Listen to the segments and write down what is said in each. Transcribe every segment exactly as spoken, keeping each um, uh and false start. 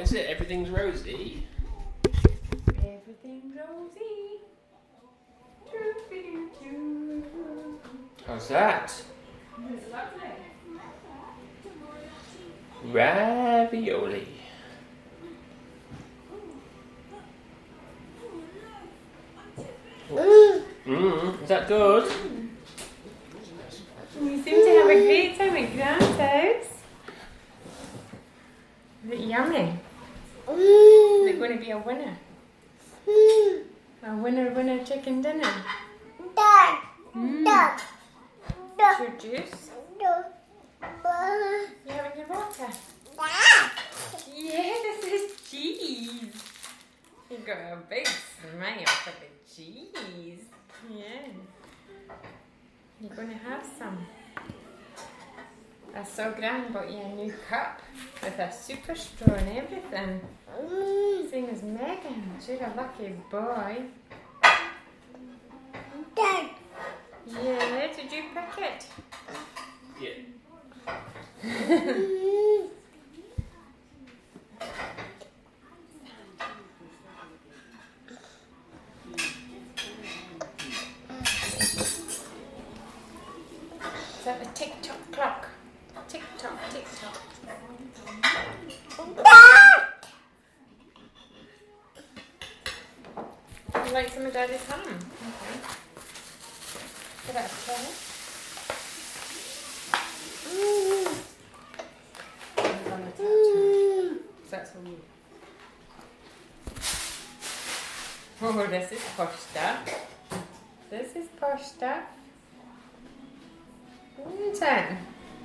is it? Everything's rosy. Everything's rosy. How's that? It's lovely. Ravioli. Mmm, is that good? You seem to have a great time at Grand's house. Is it yummy? Is it going to be a winner? A winner, winner chicken dinner? Mm. Is your juice? You having your water? Yeah, this is cheese. You got a big smile for the cheese. Yeah. You're going to have some. I saw Gran bought you a new cup with a super straw and everything. Same as Megan. You're a lucky boy. Dad. Yeah, did you pick it? Yeah. Is that the tick-tock clock? Tick-tock, tick-tock. You like some of Daddy's ham? Okay. Give that a try. So that's all you. Oh, this is posh stuff. This is posh stuff. Isn't it?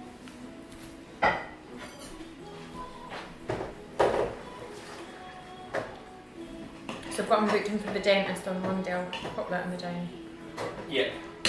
So I've got him booked in for the dentist on Monday. I'll pop that in the diary. Yeah.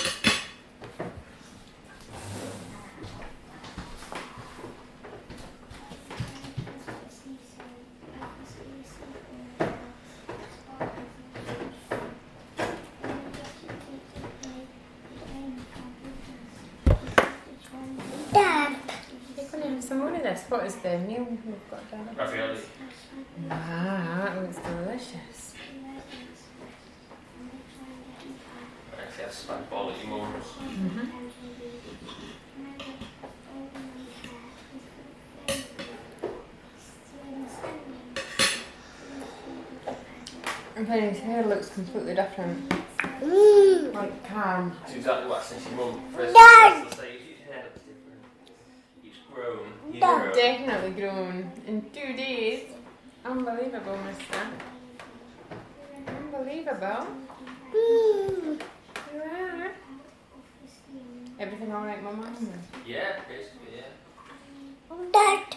Dad. You're going to have some more of this. What is the meal we've got down? Ravioli. Wow, that looks delicious. Actually, that's like ball at your mum's. Mm-hmm. Okay, his hair looks completely different. Mm. Like calm. It's exactly what since your mum first Dad. the stage, your hair looks different. It's grown. You've Dad. grown. Definitely grown in two days. Unbelievable, mister. Unbelievable. Mm. You are. Everything alright, Mama? Yeah, basically, yeah. Dad.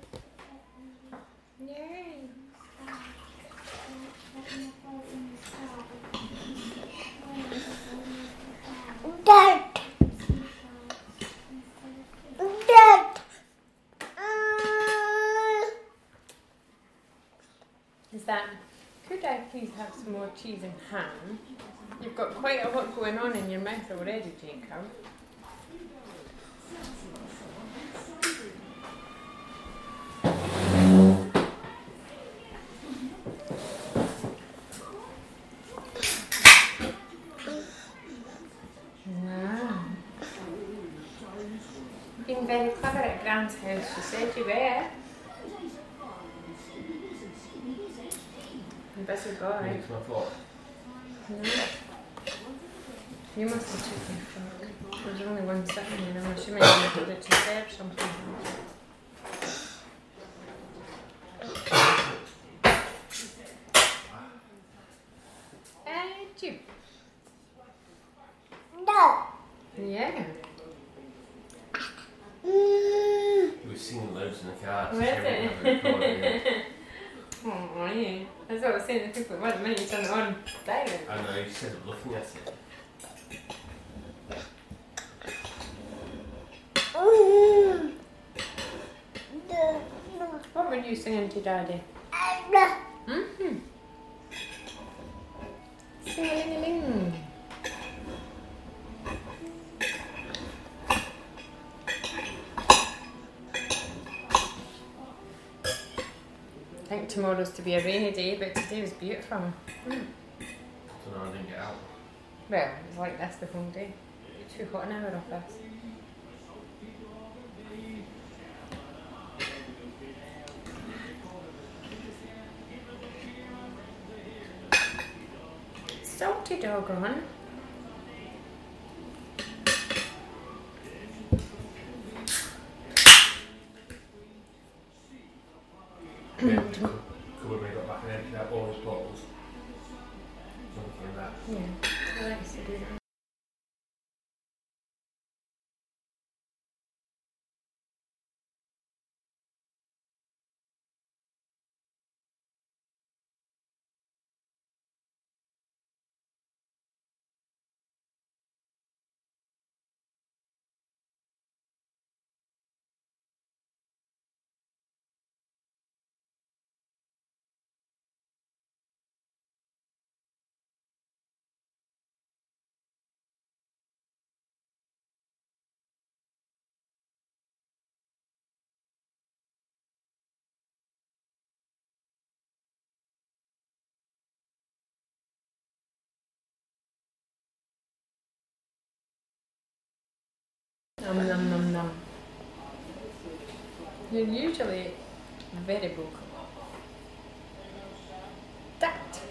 Yay. Dad. Dad. Uh. Is that, could I please have some more cheese and ham? You've got quite a lot going on in your mouth already, Jacob. Wow. Being very clever at Gran's house, she said you were. You busy boy. Makes my fault. No. You must have took my fork. There's only one sitting there. I'm assuming you put it to serve something. And you. Dad. Yeah. Mm. You were singing loads in the car. Was it? Oh, yeah. That's what I was saying to people. Wait a minute, you turn it on silent. I know, you said looking at it. Mm. What were you singing to Daddy? Dad. Mm-hmm. Sing-a-ling-a-ling. think tomorrow's to be a rainy day, but today was beautiful. Mm. I don't know, I didn't get out. Well, it was like this the whole day. Too hot in our office. Salty dog on. Yeah, could we make it back and empty out all those bottles? Something like that. Yeah, I like to do that. Nom nom nom nom. You're usually very vocal. That.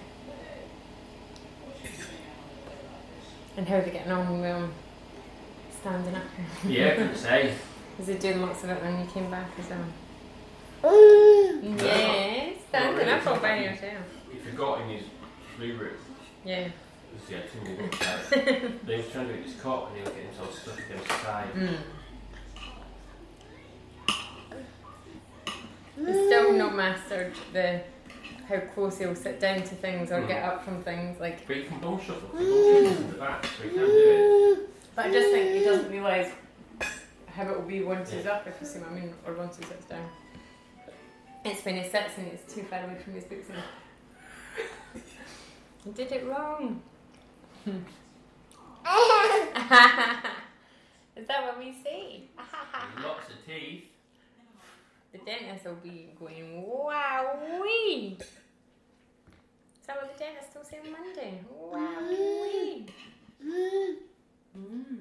And how are they getting on with um, standing up? Yeah, I could say. Was he doing lots of it when you came back as well? Mm. Yeah, standing really up all by something. yourself. He forgot in his blue room. Yeah. Because he had too many books out. Then he was trying to get his cot and he was getting himself stuck against the side. Mm. He's still not mastered the how close he'll sit down to things or get up from things. Like, But he can bone shuffle. He can bone shuffle to the back, so he can do it. but I just think he doesn't realise how it will be once he's up, if you see what I mean, or once he sits down. It's when he sits and he's too far away from his books and he did it wrong. Is that what we say? There's lots of teeth. The dentist will be going, wowee! Is that what the dentist will say on Monday? Wowee! Mm.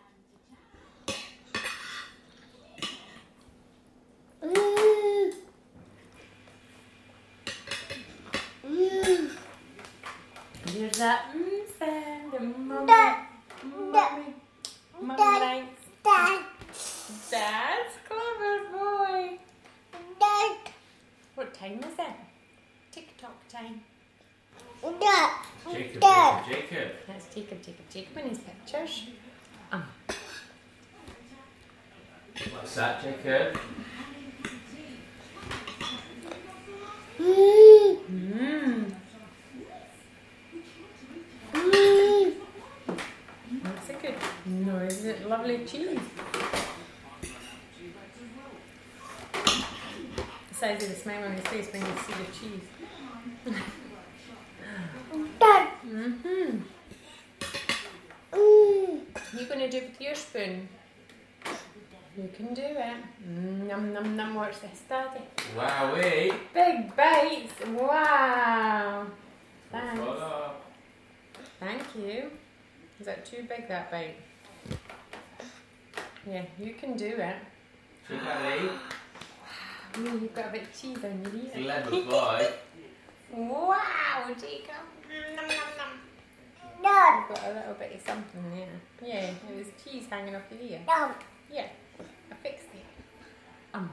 Here's that mm sound, the mummy, mummy, mummy likes. Dad. Dad's clever boy. Dad. What time is it? TikTok time. Dad. Jacob, Dad. Jacob, Jacob. That's Jacob, Jacob, Jacob and his pictures. Um, What's that, Jacob? Mm. mmm. Mm. That's a good noise. Is it lovely cheese? The size of the smile on his face when you see the cheese. Dad. Mm-hmm. Mm. You gonna do it with your spoon? You can do it. Mm, num num num. Watch this, Daddy. Wowee. Big bites. Wow. Thanks. Voila. Thank you. Is that too big, that bite? Yeah, you can do it. See, Daddy? Ooh, you've got a bit of cheese on your ear. Clever boy. Wow, Jacob. Mm, Nom, nom, nom. Dad. You've got a little bit of something there. Yeah, there was cheese hanging off your ear. Dad. Yeah, I fixed it. Um.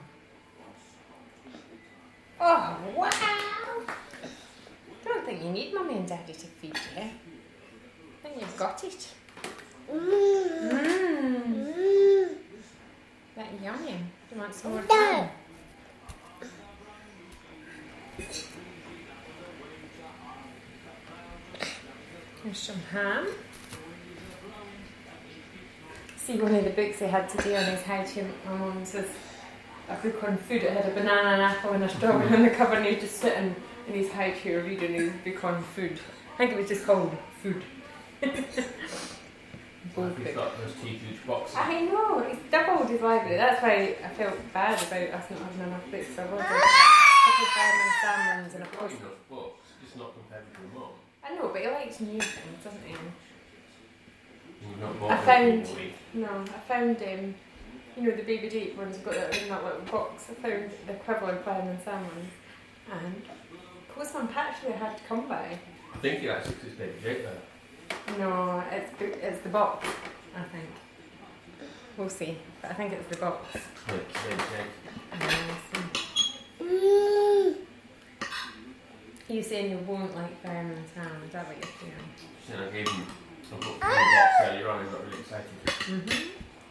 Oh, wow. Don't think you need Mummy and Daddy to feed you. I think you've got it. Mm. Mmm. Mm. That yummy. Do you want some more Dad. jam? There's some ham. See, one of the books he had today on his how to, my mum says, a book on food. It had a banana, an apple and a strawberry on the cover, and he was just sitting in his high chair reading his book on food. I think it was just called Food. Both We books. thought those two huge boxes. I know, it's doubled his library. That's why I felt bad about us not having enough books. I was like, to fireman salmons and a Got post. enough books, just not compared with your mum. I know, but he likes new things, doesn't he? You've not I bought found- anything in a week. No, I found um, you know, the baby deep ones got that in that little box. I found the equivalent fireman salmons, and Postman Patrick had to come by. I think he actually took his baby Jake there. No, it's the- it's the box. I think. We'll see, but I think it's the box. Like, baby Jake. And then we'll see. Mm. You saying you won't like fireman salmon? Is that what you're saying? Then I gave him a book from the box earlier on and got really excited. Mhm.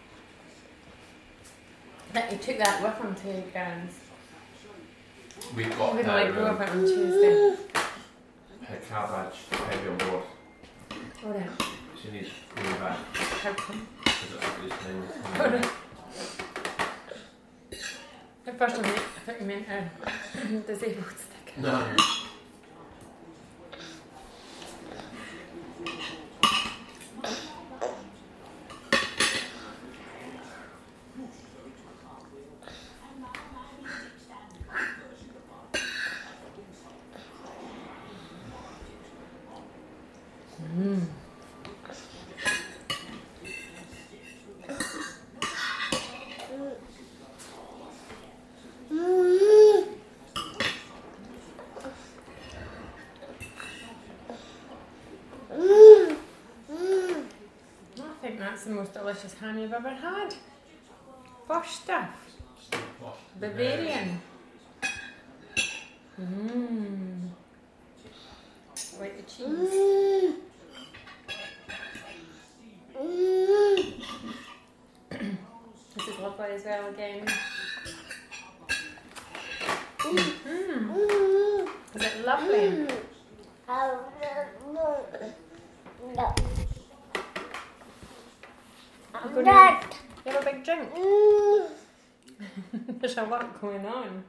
That you took that with him to Gans. We've I'm got gonna her, let go um, of it on Tuesday. her car badge heavy on board. Oh, no. She needs to bring it back How come? because that's what this thing is. Oh, no. At first I meant- I thought you meant a disabled stick. No. Mm. Mm. Mm. Mm. I think that's the most delicious ham you've ever had. Posh stuff. Bavarian. Mmm. Like the cheese. Mm. Mm. This is lovely as well again. Mm. Mmm. Mm. Is it lovely? Mm. Oh, no. No. I'm gonna- That. You have a big drink. Mm. There's a lot going on.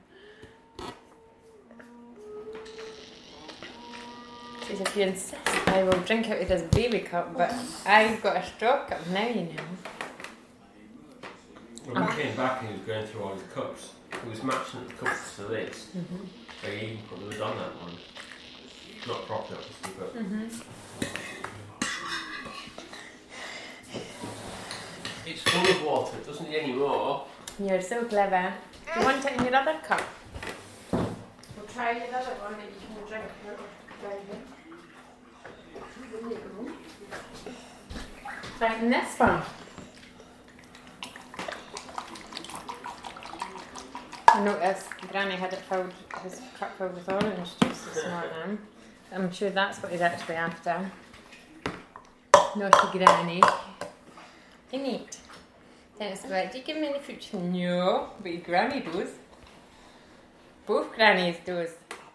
Says if you insist, I will drink out of this baby cup, but I've got a straw cup now, you know. When we came back and he was going through all his cups, he was matching the cups to this. Mm-hmm. So he even put the lid on that one. Not properly, obviously, but Mm-hmm. it's full of water. It doesn't need any more. You're so clever. Do you want it in your other cup? We'll try the other one that you can drink. Right, in this one. I noticed Granny had it filled, his cup filled with orange juice this morning. I'm sure that's what he's actually after. Naughty Granny. In it. Then it's like, do you give me any fruit? No, but your Granny does. Both Grannies does.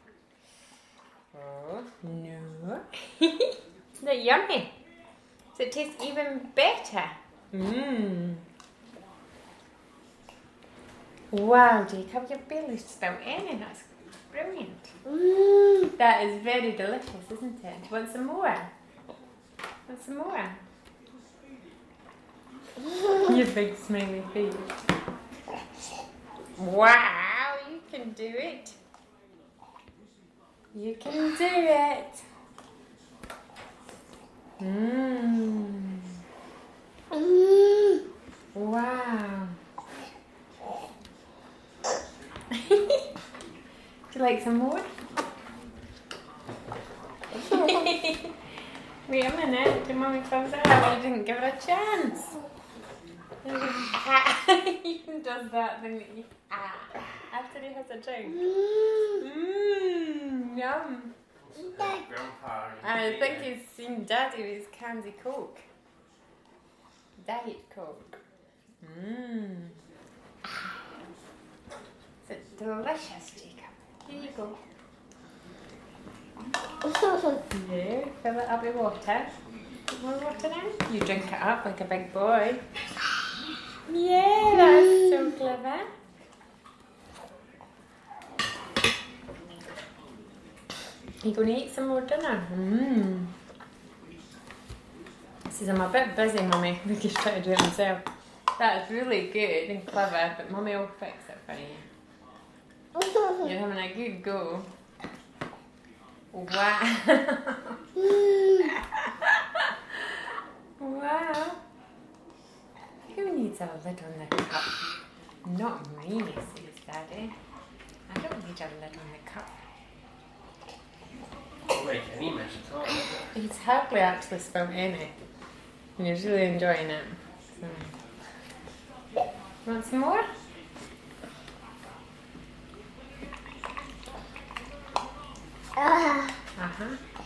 Oh, no. Isn't it yummy? Does it taste even better? Mmm. Wow, Jacob, you're barely spilled any. That's brilliant. Mm. That is very delicious, isn't it? Do you want some more? Want some more? Your big smiley face. Wow, you can do it. You can do it. Mmm. Mm. Wow. Do you like some more? Wait a minute, till Mummy comes out. I didn't give it a chance. He even does that thing that you ah, after he has a drink. Mm. Mmm, yum. Grandpa. I think he's seen Daddy with his candy Coke. Diet Coke. Mmm. It's delicious, Jacob. Here you go. Yeah, fill it up with water. Put more water in. You drink it up like a big boy. Yeah, that's so clever. You gonna eat some more dinner? Mmm. He says, I'm a bit busy, Mummy. Look, he's trying to do it himself. That's really good and clever, but Mummy will fix it for you. You're having a good go. Wow. Wow. Who needs a lid on the cup? Not me, says Daddy. I don't need a lid on the cup. Don't make any mess at all, does it? He's hardly actually spilt any. And he's really enjoying it. So. Want some more? Uh-huh.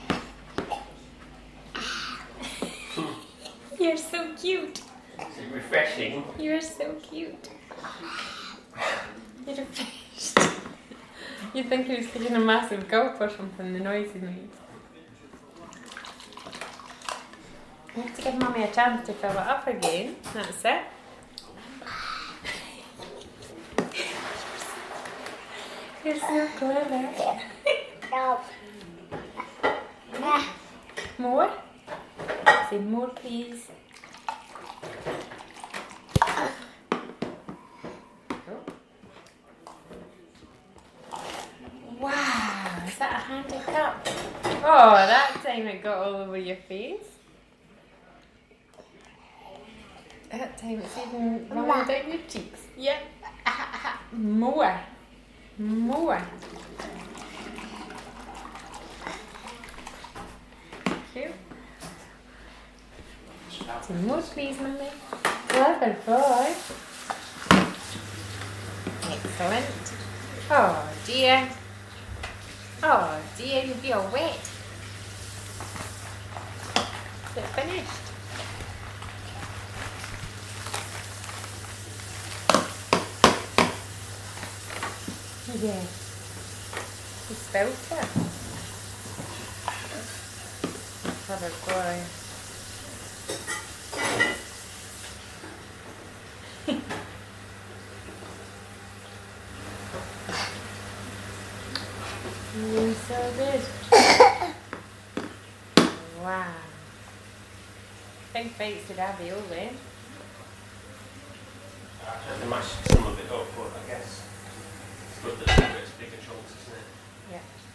You're so cute. Is it refreshing? You're so cute. You're a fish. You'd think he was taking a massive gulp or something, the noise he made. You have to give Mummy a chance to fill it up again. That's it. You're so clever. More? Say more, please. Wow, is that a handy cup? Oh, that time it got all over your face. That time it's even running down your cheeks. Yep. More. More. Thank you. Some more, please, Mummy. Clever boy. Excellent. Oh dear. Oh dear, you'll be all wet. Is it finished? Yeah. You spilled it. Clever boy. You're so good. Wow. Big bites of ravioli. I had to mash some of it up, but I guess it's good that it's bigger chunks, isn't it? Yeah.